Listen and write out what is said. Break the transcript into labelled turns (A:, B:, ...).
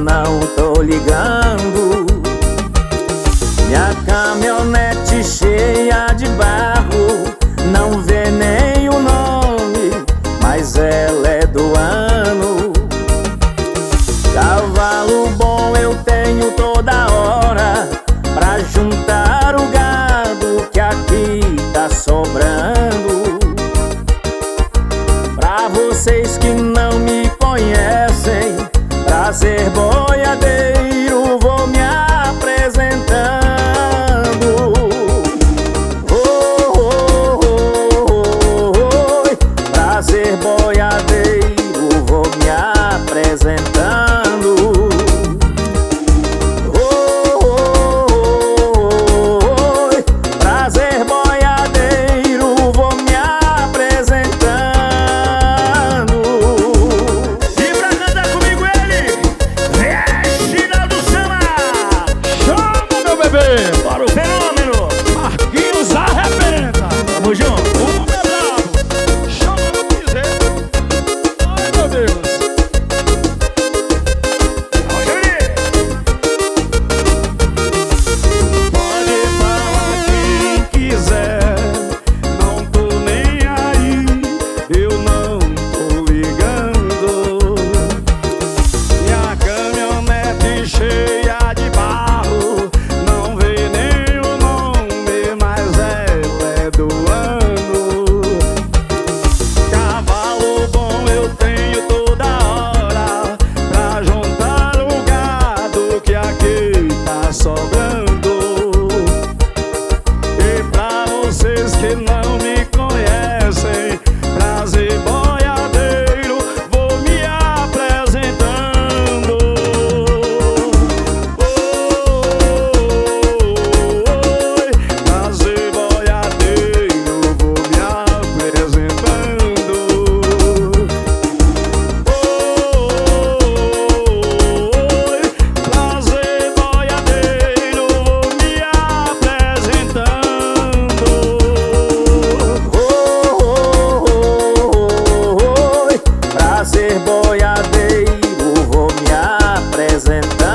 A: não tô ligando. Minha caminhonete cheia de barro, não vê nem o nome, mas ela é do ano. Cavalo bom eu tenho toda hora pra juntar o gado que aqui tá sobrando. Pra vocês que não me conhecem, prazer boiadeiro, vou me apresentando. Oi, prazer boiadeiro, vou me apresentando. Oi, prazer boiadeiro, vou me apresentando.
B: E pra cantar comigo ele, Reginaldo Sama.
C: Chama, meu bebê!
B: Para o fenômeno.
C: Marquinhos arrebenta!
B: Tamo junto.
C: O homem é brabo! Chama no piseiro! Ai, meu Deus!
B: Pode vir.
C: Pode falar quem quiser, não tô nem aí, eu não tô ligando. Minha caminhonete cheia de barro, não vê nem o nome, mas ela é do ano. Cavalo bom eu tenho toda hora pra juntar o gado que aqui tá sobrando. E pra vocês que não me conhecem, prazer boiadeiro, vou me apresentando. Oi, prazer boiadeiro, vou me apresentando. Oi, prazer boiadeiro, vou me apresentando.
A: Oi, prazer boiadeiro, vou me apresentar.